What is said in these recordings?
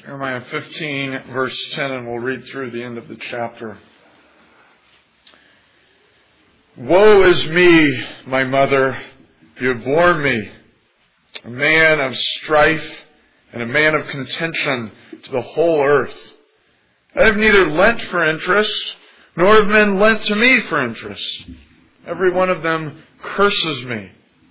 Jeremiah 15, verse 10, and we'll read through the end of the chapter. Woe is me, my mother, if you have borne me, a man of strife and a man of contention to the whole earth. I have neither lent for interest, nor have men lent to me for interest. Every one of them curses me.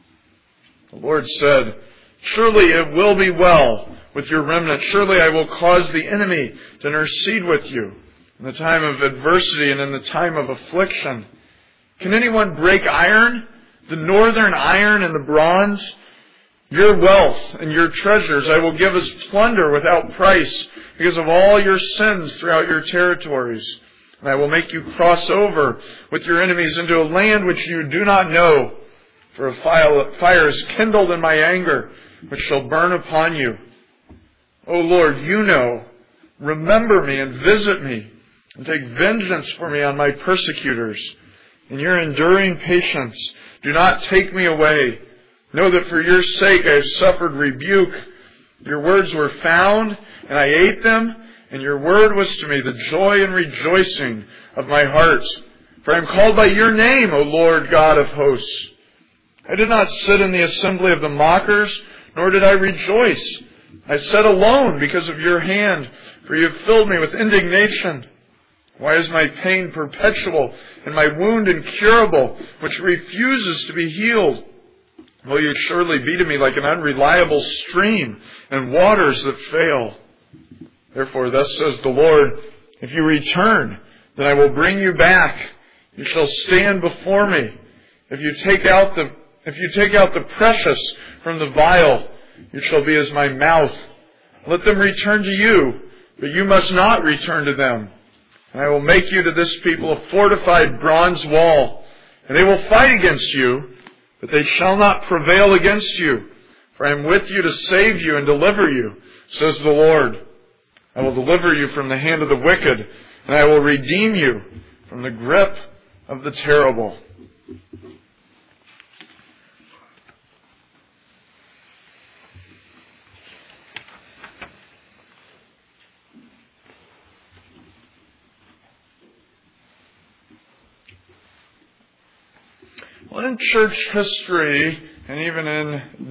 The Lord said, surely it will be well with your remnant. Surely I will cause the enemy to intercede with you in the time of adversity and in the time of affliction. Can anyone break iron, the northern iron and the bronze? Your wealth and your treasures I will give as plunder without price because of all your sins throughout your territories. And I will make you cross over with your enemies into a land which you do not know. For a fire is kindled in my anger, which shall burn upon you. O Lord, you know, remember me and visit me, and take vengeance for me on my persecutors. In your enduring patience, do not take me away. Know that for your sake I have suffered rebuke. Your words were found, and I ate them, and your word was to me the joy and rejoicing of my heart. For I am called by your name, O Lord God of hosts. I did not sit in the assembly of the mockers, nor did I rejoice. I sat alone because of your hand, for you have filled me with indignation. Why is my pain perpetual and my wound incurable, which refuses to be healed? Will you surely be to me like an unreliable stream and waters that fail? Therefore, thus says the Lord, if you return, then I will bring you back. You shall stand before me. If you take out the precious from the vial, you shall be as my mouth. Let them return to you, but you must not return to them. And I will make you to this people a fortified bronze wall, and they will fight against you, but they shall not prevail against you. For I am with you to save you and deliver you, says the Lord. I will deliver you from the hand of the wicked, and I will redeem you from the grip of the terrible. Well, in church history, and even in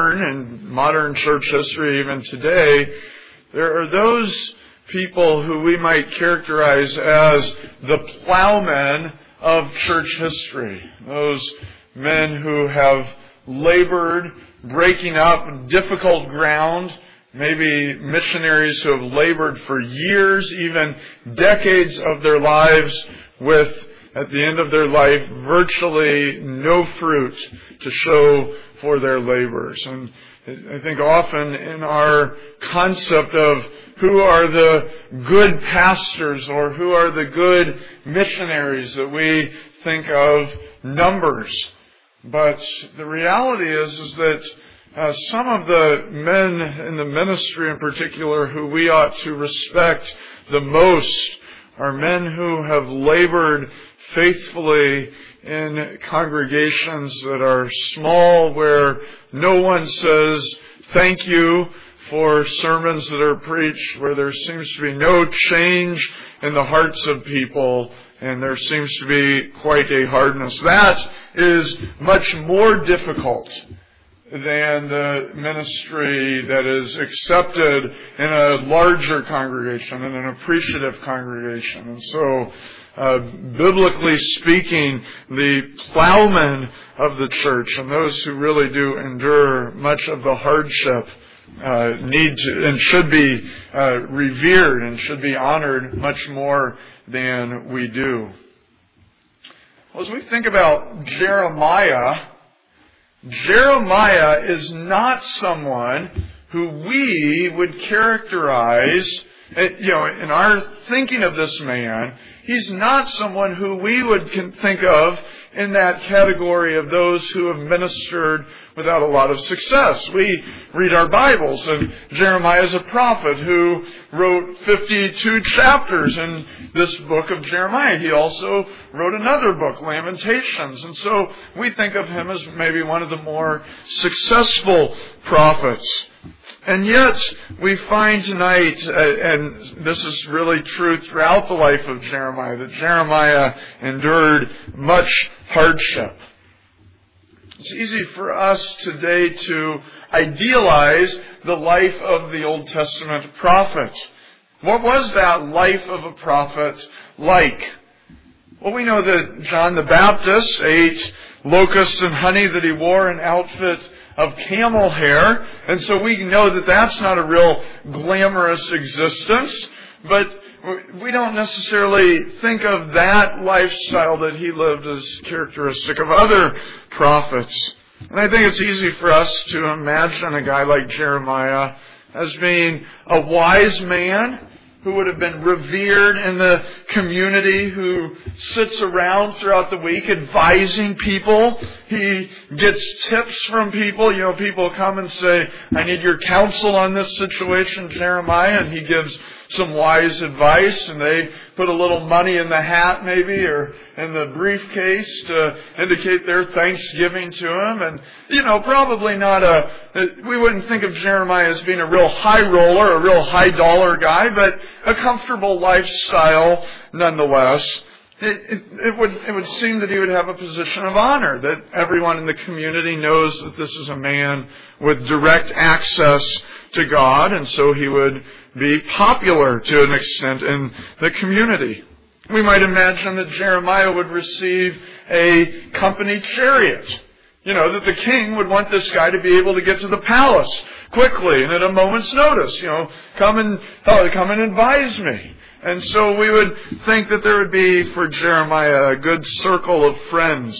modern church history, even today, there are those people who we might characterize as the plowmen of church history. Those men who have labored, breaking up difficult ground, maybe missionaries who have labored for years, even decades of their lives with, at the end of their life, virtually no fruit to show for their labors. And I think often in our concept of who are the good pastors or who are the good missionaries, that we think of numbers. But the reality is that some of the men in the ministry in particular who we ought to respect the most are men who have labored faithfully in congregations that are small, where no one says thank you for sermons that are preached, where there seems to be no change in the hearts of people, and there seems to be quite a hardness. That is much more difficult than the ministry that is accepted in a larger congregation, in an appreciative congregation. And so, biblically speaking, the plowmen of the church and those who really do endure much of the hardship need to and should be revered and should be honored much more than we do. Well, as we think about Jeremiah is not someone who we would characterize, in our thinking of this man, he's not someone who we would think of in that category of those who have ministered without a lot of success. We read our Bibles, and Jeremiah is a prophet who wrote 52 chapters in this book of Jeremiah. He also wrote another book, Lamentations. And so we think of him as maybe one of the more successful prophets. And yet, we find tonight, and this is really true throughout the life of Jeremiah, that Jeremiah endured much hardship. It's easy for us today to idealize the life of the Old Testament prophet. What was that life of a prophet like? Well, we know that John the Baptist ate locusts and honey, that he wore an outfit of camel hair, and so we know that that's not a real glamorous existence, but we don't necessarily think of that lifestyle that he lived as characteristic of other prophets. And I think it's easy for us to imagine a guy like Jeremiah as being a wise man who would have been revered in the community, who sits around throughout the week advising people. He gets tips from people. People come and say, I need your counsel on this situation, Jeremiah, and he gives some wise advice, and they put a little money in the hat maybe, or in the briefcase to indicate their thanksgiving to him. And, probably not we wouldn't think of Jeremiah as being a real high roller, a real high dollar guy, but a comfortable lifestyle nonetheless. It would seem that he would have a position of honor, that everyone in the community knows that this is a man with direct access to God, and so he would be popular to an extent in the community. We might imagine that Jeremiah would receive a company chariot. That the king would want this guy to be able to get to the palace quickly and at a moment's notice. Come and advise me. And so we would think that there would be for Jeremiah a good circle of friends,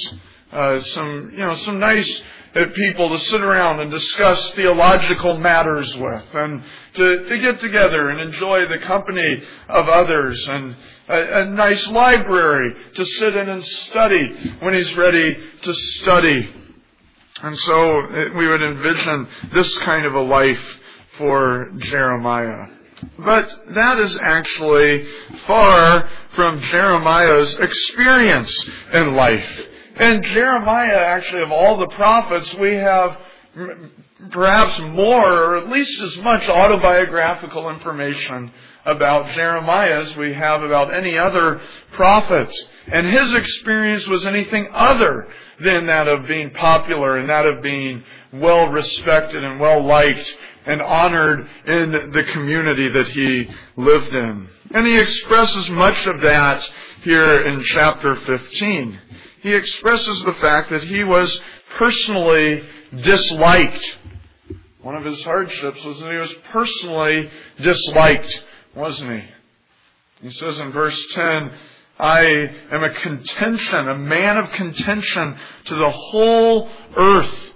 some nice people to sit around and discuss theological matters with, and to get together and enjoy the company of others, and a nice library to sit in and study when he's ready to study. And so we would envision this kind of a life for Jeremiah. But that is actually far from Jeremiah's experience in life. And Jeremiah, actually, of all the prophets, we have perhaps more, or at least as much autobiographical information about Jeremiah as we have about any other prophet. And his experience was anything other than that of being popular and that of being well respected and well liked and honored in the community that he lived in. And he expresses much of that here in chapter 15. He expresses the fact that he was personally disliked. One of his hardships was that he was personally disliked, wasn't he? He says in verse 10, I am a man of contention to the whole earth.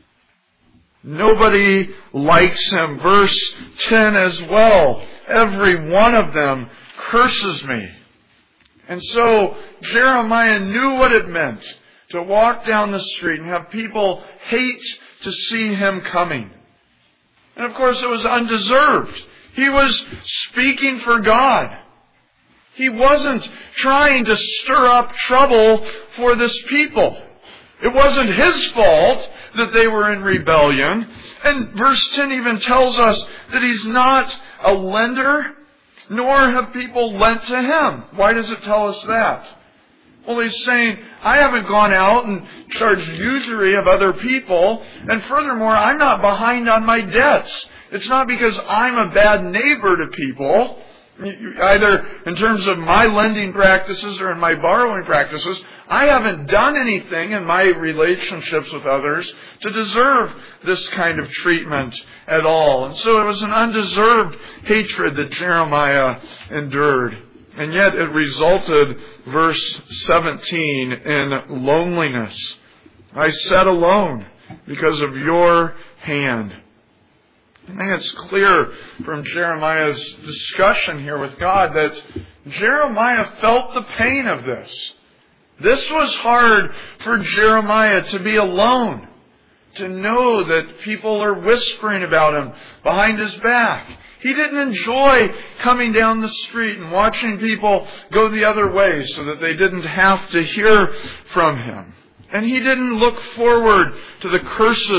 Nobody likes him. Verse 10 as well. Every one of them curses me. And so Jeremiah knew what it meant to walk down the street and have people hate to see him coming. And of course it was undeserved. He was speaking for God. He wasn't trying to stir up trouble for this people. It wasn't his fault that they were in rebellion. And verse 10 even tells us that he's not a lender, nor have people lent to him. Why does it tell us that? Well, he's saying, I haven't gone out and charged usury of other people, and furthermore, I'm not behind on my debts. It's not because I'm a bad neighbor to people, either in terms of my lending practices or in my borrowing practices. I haven't done anything in my relationships with others to deserve this kind of treatment at all. And so it was an undeserved hatred that Jeremiah endured. And yet it resulted, verse 17, in loneliness. I sat alone because of your hand. I think it's clear from Jeremiah's discussion here with God that Jeremiah felt the pain of this. This was hard for Jeremiah to be alone, to know that people are whispering about him behind his back. He didn't enjoy coming down the street and watching people go the other way so that they didn't have to hear from him. And he didn't look forward to the curses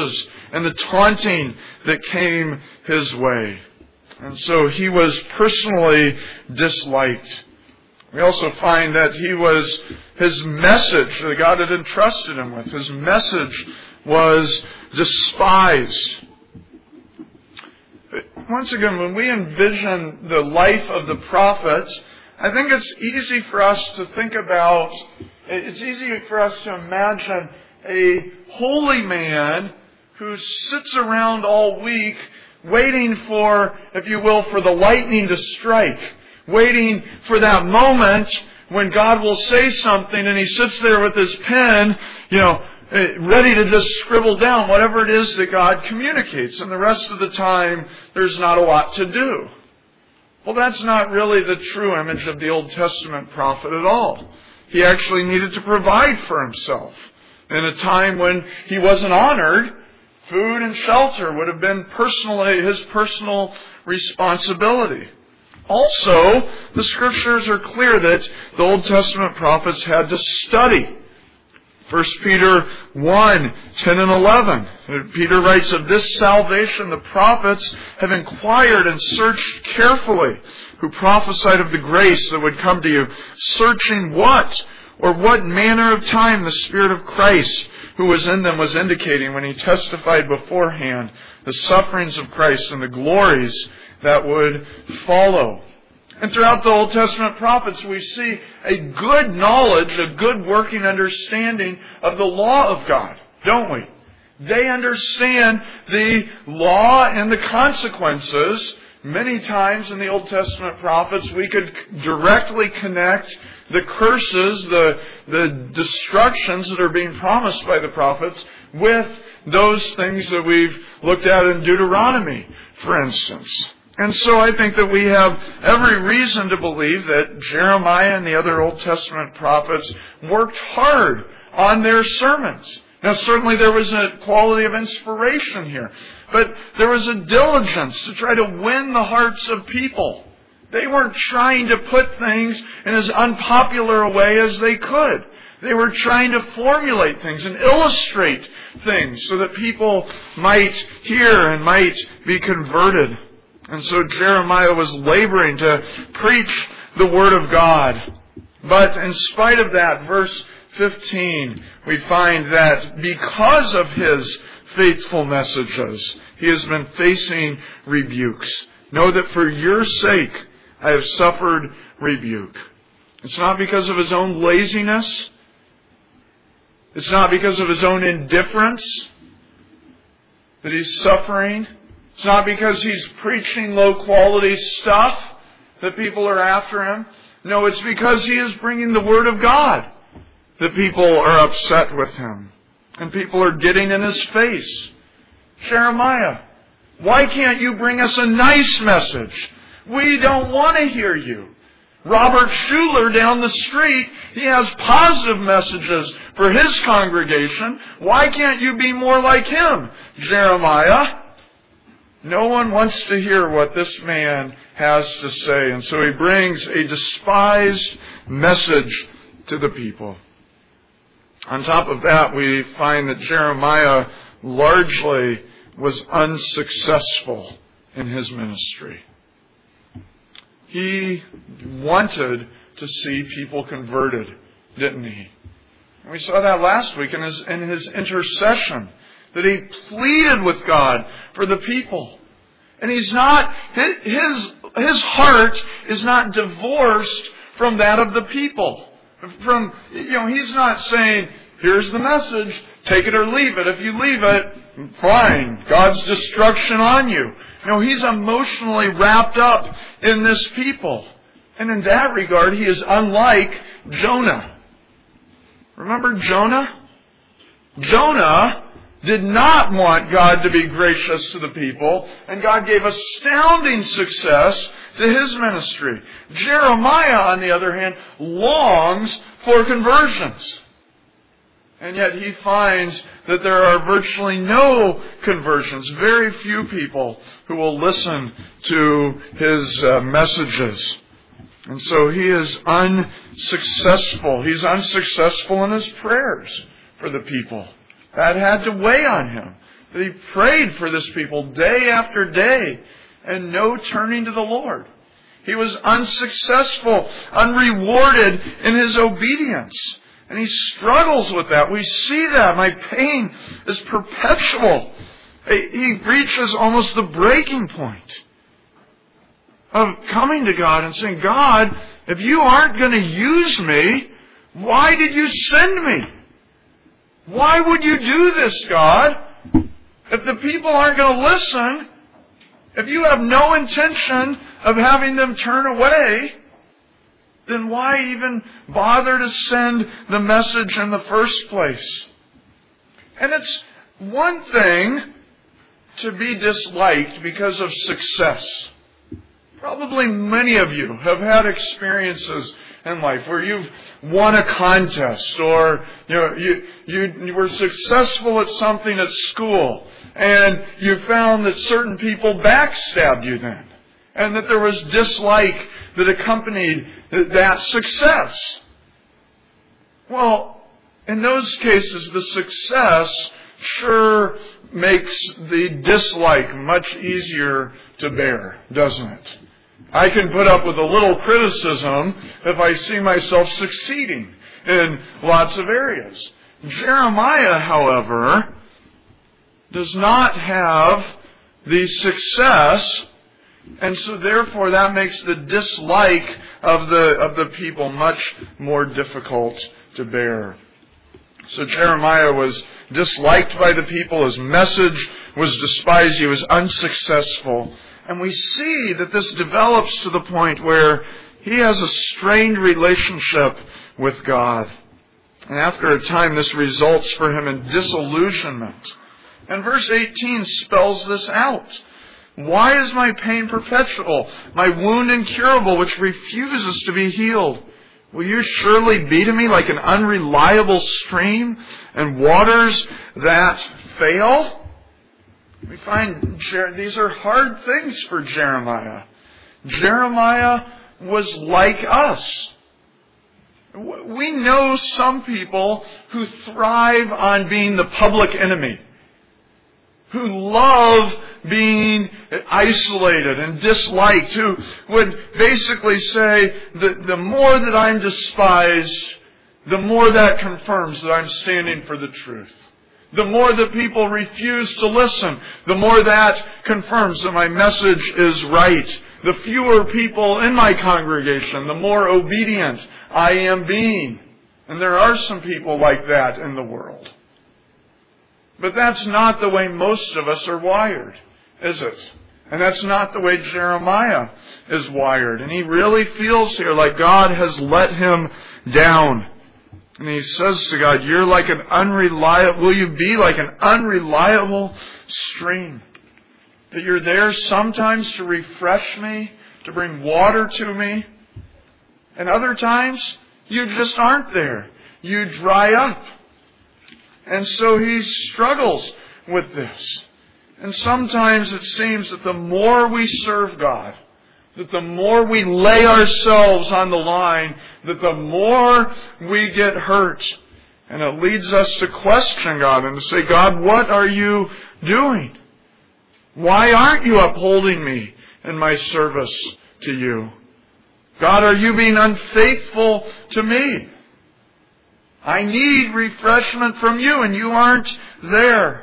and the taunting that came his way. And so he was personally disliked. We also find that his message that God had entrusted him with, his message was despised. Once again, when we envision the life of the prophet, I think it's easy for us to imagine a holy man who sits around all week waiting for, if you will, for the lightning to strike, waiting for that moment when God will say something, and he sits there with his pen, ready to just scribble down whatever it is that God communicates. And the rest of the time, there's not a lot to do. Well, that's not really the true image of the Old Testament prophet at all. He actually needed to provide for himself. In a time when he wasn't honored, food and shelter would have been his personal responsibility. Also, the Scriptures are clear that the Old Testament prophets had to study. 1 Peter 1, 10 and 11. Peter writes, "Of this salvation the prophets have inquired and searched carefully, who prophesied of the grace that would come to you, searching what manner of time the Spirit of Christ who was in them was indicating when he testified beforehand the sufferings of Christ and the glories that would follow." And throughout the Old Testament prophets, we see a good knowledge, a good working understanding of the law of God, don't we? They understand the law and the consequences. Many times in the Old Testament prophets, we could directly connect the curses, the destructions that are being promised by the prophets with those things that we've looked at in Deuteronomy, for instance. And so I think that we have every reason to believe that Jeremiah and the other Old Testament prophets worked hard on their sermons. Now, certainly there was a quality of inspiration here, but there was a diligence to try to win the hearts of people. They weren't trying to put things in as unpopular a way as they could. They were trying to formulate things and illustrate things so that people might hear and might be converted. And so Jeremiah was laboring to preach the Word of God. But in spite of that, verse 15, we find that because of his faithful messages, he has been facing rebukes. Know that for your sake, I have suffered rebuke. It's not because of his own laziness. It's not because of his own indifference that he's suffering. It's not because he's preaching low-quality stuff that people are after him. No, it's because he is bringing the Word of God that people are upset with him. And people are getting in his face. Jeremiah, why can't you bring us a nice message? We don't want to hear you. Robert Schuller down the street, he has positive messages for his congregation. Why can't you be more like him, Jeremiah? No one wants to hear what this man has to say. And so he brings a despised message to the people. On top of that, we find that Jeremiah largely was unsuccessful in his ministry. He wanted to see people converted, didn't he? And we saw that last week in his intercession, that he pleaded with God for the people. And he's not, his heart is not divorced from that of the people. He's not saying, here's the message, take it or leave it. If you leave it, fine, God's destruction on you. No, he's emotionally wrapped up in this people. And in that regard, he is unlike Jonah. Remember Jonah? Jonah did not want God to be gracious to the people, and God gave astounding success to his ministry. Jeremiah, on the other hand, longs for conversions. And yet he finds that there are virtually no conversions, very few people who will listen to his messages. And so he is unsuccessful. He's unsuccessful in his prayers for the people. That had to weigh on him. that he prayed for this people day after day and no turning to the Lord. He was unsuccessful, unrewarded in his obedience. And he struggles with that. We see that. My pain is perpetual. He reaches almost the breaking point of coming to God and saying, God, if you aren't going to use me, why did you send me? Why would you do this, God? If the people aren't going to listen, if you have no intention of having them turn away, then why even bother to send the message in the first place? And it's one thing to be disliked because of success. Probably many of you have had experiences in life where you've won a contest, or you were successful at something at school, and you found that certain people backstabbed you then, and that there was dislike that accompanied that success. Well, in those cases, the success sure makes the dislike much easier to bear, doesn't it? I can put up with a little criticism if I see myself succeeding in lots of areas. Jeremiah, however, does not have the success, and so therefore that makes the dislike of the people much more difficult to bear. So Jeremiah was disliked by the people. His message was despised. He was unsuccessful. And we see that this develops to the point where he has a strained relationship with God. And after a time, this results for him in disillusionment. And verse 18 spells this out. Why is my pain perpetual, my wound incurable, which refuses to be healed? Will you surely be to me like an unreliable stream and waters that fail? We find these are hard things for Jeremiah. Jeremiah was like us. We know some people who thrive on being the public enemy, who love being isolated and disliked, who would basically say that the more that I'm despised, the more that confirms that I'm standing for the truth. The more that people refuse to listen, the more that confirms that my message is right. The fewer people in my congregation, the more obedient I am being. And there are some people like that in the world. But that's not the way most of us are wired, is it? And that's not the way Jeremiah is wired. And he really feels here like God has let him down. And he says to God, you're like an unreliable, will you be like an unreliable stream? That you're there sometimes to refresh me, to bring water to me. And other times, you just aren't there. You dry up. And so he struggles with this. And sometimes it seems that the more we serve God, that the more we lay ourselves on the line, that the more we get hurt. And it leads us to question God and to say, God, what are you doing? Why aren't you upholding me in my service to you? God, are you being unfaithful to me? I need refreshment from you, and you aren't there.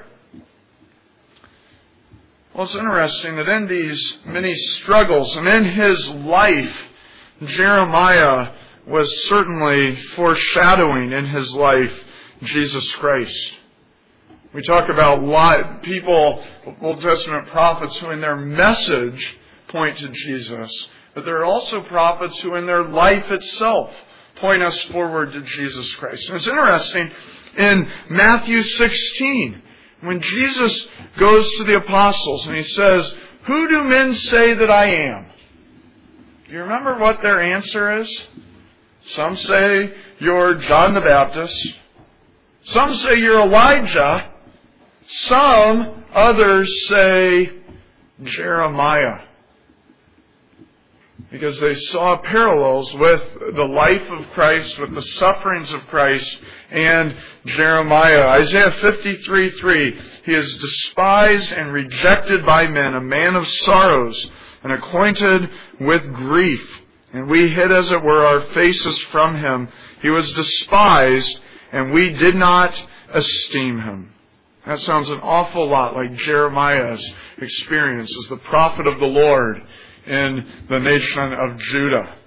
Well, it's interesting that in these many struggles and in his life, Jeremiah was certainly foreshadowing in his life Jesus Christ. We talk about people, Old Testament prophets, who in their message point to Jesus. But there are also prophets who in their life itself point us forward to Jesus Christ. And it's interesting, in Matthew 16, when Jesus goes to the apostles and he says, who do men say that I am? Do you remember what their answer is? Some say you're John the Baptist. Some say you're Elijah. Some others say Jeremiah. because they saw parallels with the life of Christ, with the sufferings of Christ and Jeremiah. Isaiah 53:3, he is despised and rejected by men, a man of sorrows and acquainted with grief. And we hid, as it were, our faces from him. He was despised, and we did not esteem him. That sounds an awful lot like Jeremiah's experience as the prophet of the Lord in the nation of Judah.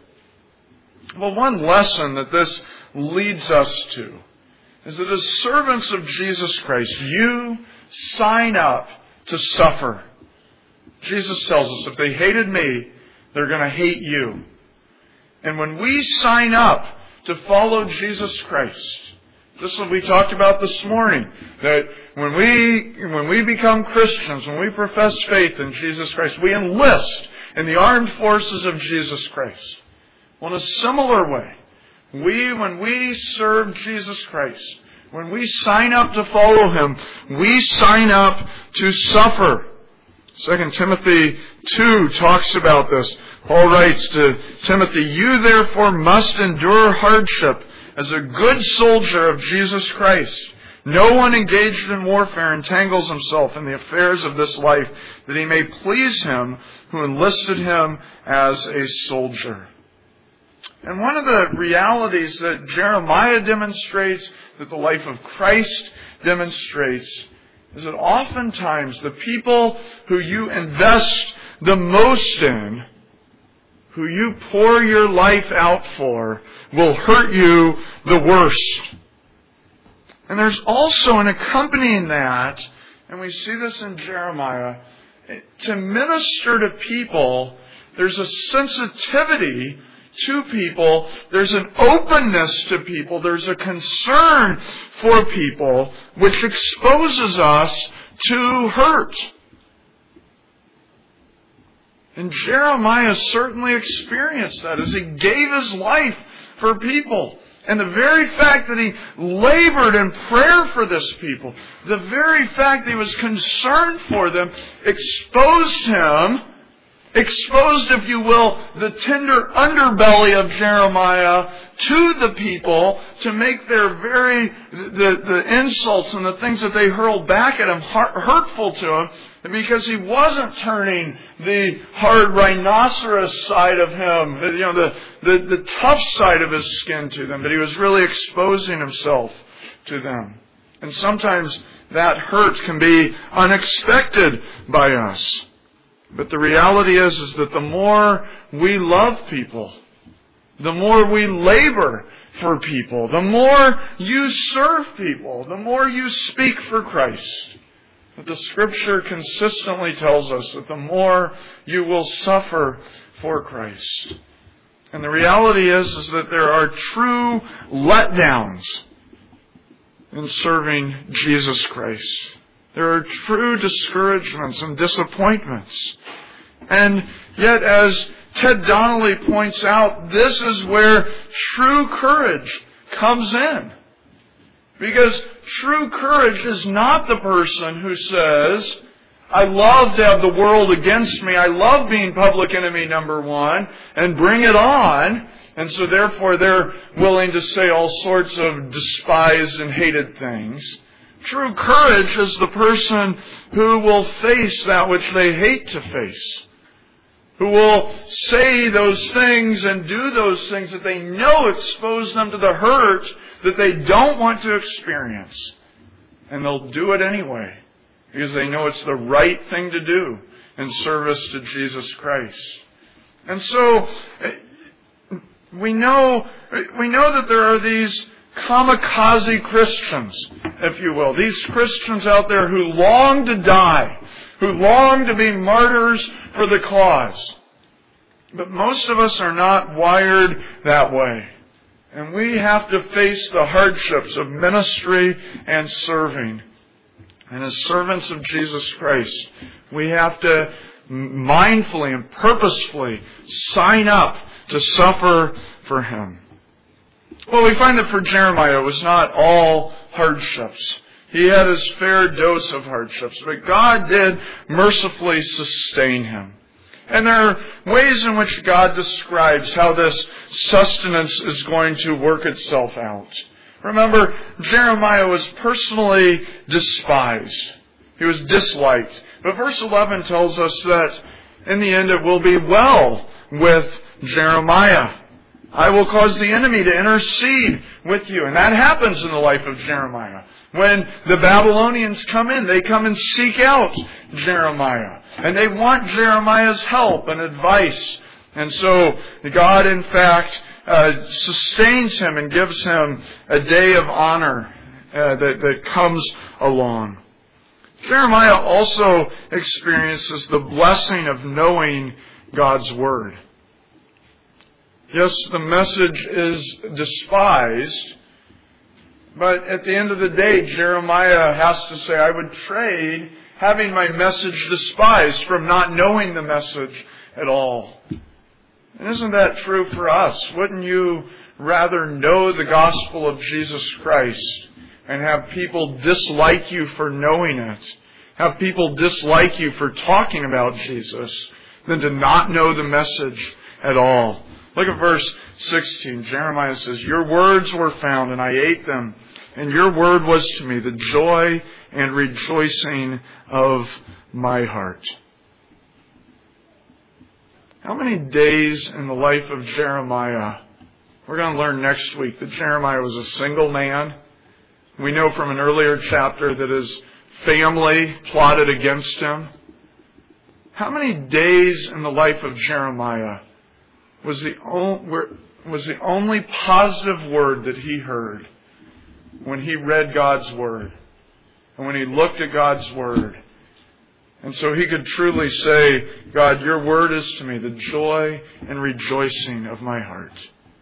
Well, one lesson that this leads us to is that as servants of Jesus Christ, you sign up to suffer. Jesus tells us if they hated me, they're going to hate you. And when we sign up to follow Jesus Christ, this is what we talked about this morning, that when we become Christians, when we profess faith in Jesus Christ, we enlist in the armed forces of Jesus Christ. Well, in a similar way, when we serve Jesus Christ, when we sign up to follow Him, we sign up to suffer. 2 Timothy 2 talks about this. Paul writes to Timothy, "You therefore must endure hardship as a good soldier of Jesus Christ. No one engaged in warfare entangles himself in the affairs of this life, that he may please Him who enlisted him as a soldier." And one of the realities that Jeremiah demonstrates, that the life of Christ demonstrates, is that oftentimes the people who you invest the most in, who you pour your life out for, will hurt you the worst. And there's also an accompanying that, and we see this in Jeremiah, to minister to people, there's a sensitivity to people, there's an openness to people, there's a concern for people, which exposes us to hurt. And Jeremiah certainly experienced that as he gave his life for people. And the very fact that he labored in prayer for this people, the very fact that he was concerned for them, exposed, if you will, the tender underbelly of Jeremiah to the people to make the insults and the things that they hurled back at him hurtful to him, because he wasn't turning the hard rhinoceros side of him, the tough side of his skin to them, but he was really exposing himself to them. And sometimes that hurt can be unexpected by us. But the reality is that the more we love people, the more we labor for people, the more you serve people, the more you speak for Christ. But the Scripture consistently tells us that the more you will suffer for Christ. And the reality is that there are true letdowns in serving Jesus Christ. There are true discouragements and disappointments. And yet, as Ted Donnelly points out, this is where true courage comes in. Because true courage is not the person who says, "I love to have the world against me. I love being public enemy number one, and bring it on." And so therefore they're willing to say all sorts of despised and hated things. True courage is the person who will face that which they hate to face. Who will say those things and do those things that they know expose them to the hurt that they don't want to experience. And they'll do it anyway, because they know it's the right thing to do in service to Jesus Christ. And so we know that there are these kamikaze Christians, if you will. These Christians out there who long to die, who long to be martyrs for the cause. But most of us are not wired that way. And we have to face the hardships of ministry and serving. And as servants of Jesus Christ, we have to mindfully and purposefully sign up to suffer for Him. Well, we find that for Jeremiah, it was not all hardships. He had his fair dose of hardships, but God did mercifully sustain him. And there are ways in which God describes how this sustenance is going to work itself out. Remember, Jeremiah was personally despised. He was disliked. But verse 11 tells us that in the end it will be well with Jeremiah. I will cause the enemy to intercede with you. And that happens in the life of Jeremiah. When the Babylonians come in, they come and seek out Jeremiah. And they want Jeremiah's help and advice. And so God, in fact, sustains him and gives him a day of honor that comes along. Jeremiah also experiences the blessing of knowing God's Word. Yes, the message is despised, but at the end of the day, Jeremiah has to say, I would trade having my message despised from not knowing the message at all. And isn't that true for us? Wouldn't you rather know the gospel of Jesus Christ and have people dislike you for knowing it, have people dislike you for talking about Jesus, than to not know the message at all? Look at verse 16. Jeremiah says, Your words were found, and I ate them, and your word was to me the joy and rejoicing of my heart. How many days in the life of Jeremiah? We're going to learn next week that Jeremiah was a single man. We know from an earlier chapter that his family plotted against him. How many days in the life of Jeremiah was the only positive word that he heard when he read God's Word and when he looked at God's Word? And so he could truly say, God, your word is to me the joy and rejoicing of my heart.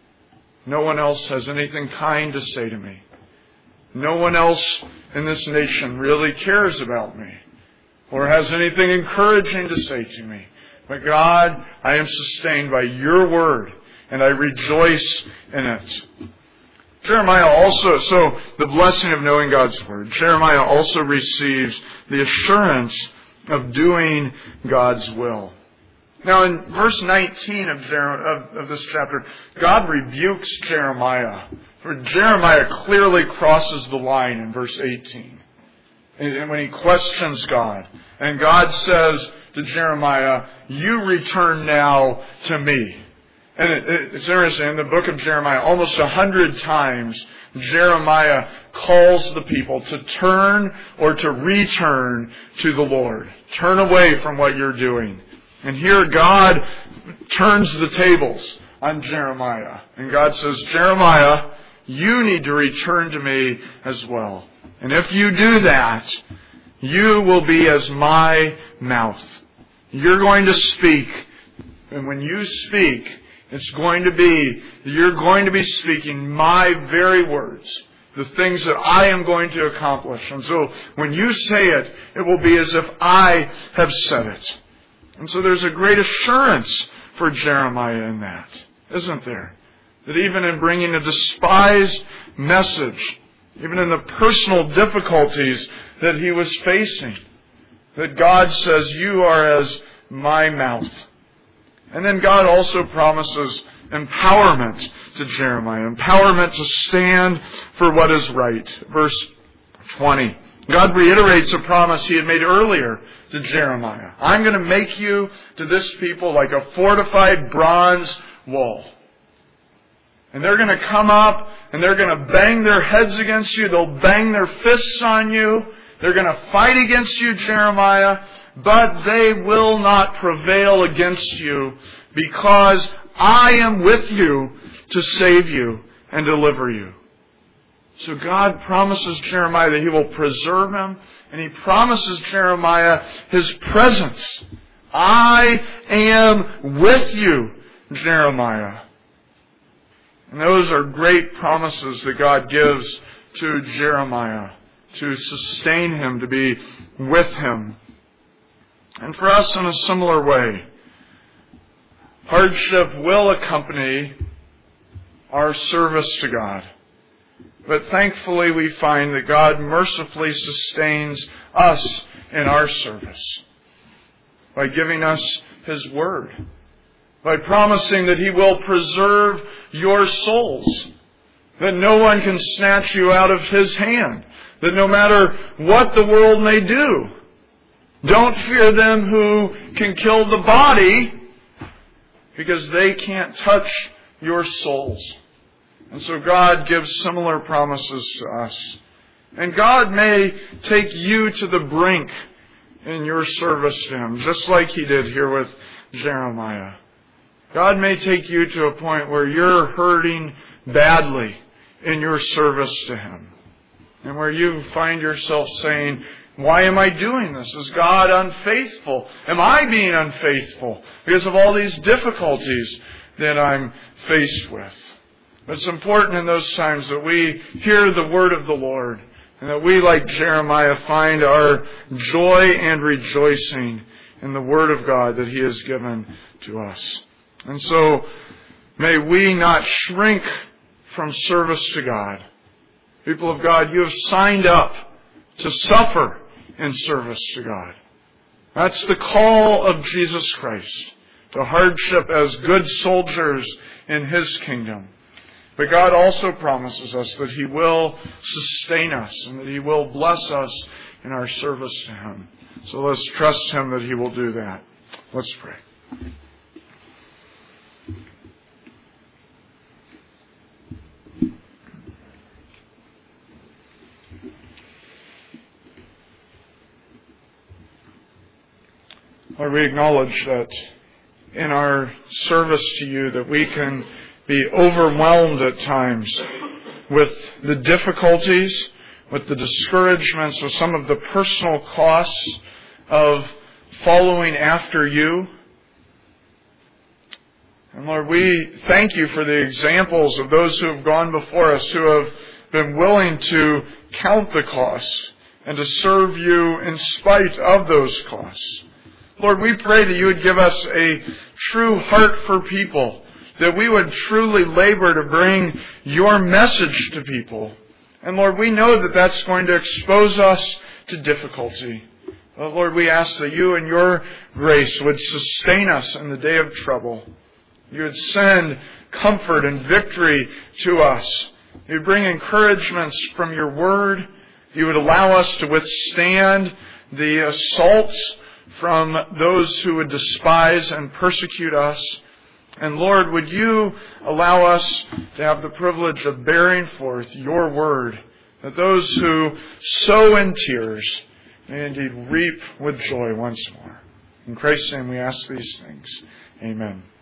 No one else has anything kind to say to me. No one else in this nation really cares about me or has anything encouraging to say to me. But God, I am sustained by your word, and I rejoice in it. Jeremiah also, so the blessing of knowing God's word, Jeremiah also receives the assurance of doing God's will. Now in verse 19 of this chapter, God rebukes Jeremiah. For Jeremiah clearly crosses the line in verse 18. And when he questions God. And God says to Jeremiah, you return now to me. And it's interesting, in the book of Jeremiah, almost 100 times, Jeremiah calls the people to turn or to return to the Lord. Turn away from what you're doing. And here God turns the tables on Jeremiah. And God says, Jeremiah, you need to return to me as well. And if you do that, you will be as my mouth. You're going to speak. And when you speak, it's going to be, you're going to be speaking my very words, the things that I am going to accomplish. And so when you say it, it will be as if I have said it. And so there's a great assurance for Jeremiah in that, isn't there? That even in bringing a despised message, even in the personal difficulties that he was facing, that God says, you are as my mouth. And then God also promises empowerment to Jeremiah, empowerment to stand for what is right. Verse 20. God reiterates a promise he had made earlier to Jeremiah. I'm going to make you to this people like a fortified bronze wall. And they're going to come up and they're going to bang their heads against you. They'll bang their fists on you. They're going to fight against you, Jeremiah. But they will not prevail against you because I am with you to save you and deliver you. So God promises Jeremiah that he will preserve him, and he promises Jeremiah his presence. I am with you, Jeremiah. And those are great promises that God gives to Jeremiah to sustain him, to be with him. And for us in a similar way, hardship will accompany our service to God. But thankfully we find that God mercifully sustains us in our service by giving us His Word, by promising that He will preserve your souls, that no one can snatch you out of His hand, that no matter what the world may do, don't fear them who can kill the body, because they can't touch your souls. And so God gives similar promises to us. And God may take you to the brink in your service to Him, just like He did here with Jeremiah. God may take you to a point where you're hurting badly in your service to Him, and where you find yourself saying, why am I doing this? Is God unfaithful? Am I being unfaithful because of all these difficulties that I'm faced with? But it's important in those times that we hear the word of the Lord, and that we, like Jeremiah, find our joy and rejoicing in the Word of God that He has given to us. And so, may we not shrink from service to God. People of God, you have signed up to suffer in service to God. That's the call of Jesus Christ, to hardship as good soldiers in His kingdom. But God also promises us that He will sustain us and that He will bless us in our service to Him. So let's trust Him that He will do that. Let's pray. Lord, we acknowledge that in our service to You that we can be overwhelmed at times with the difficulties, with the discouragements, with some of the personal costs of following after You. And Lord, we thank You for the examples of those who have gone before us, who have been willing to count the costs and to serve You in spite of those costs. Lord, we pray that You would give us a true heart for people, that we would truly labor to bring Your message to people. And Lord, we know that that's going to expose us to difficulty. But Lord, we ask that You in Your grace would sustain us in the day of trouble. You would send comfort and victory to us. You would bring encouragements from Your Word. You would allow us to withstand the assaults from those who would despise and persecute us. And Lord, would You allow us to have the privilege of bearing forth Your Word, that those who sow in tears may indeed reap with joy once more. In Christ's name we ask these things. Amen.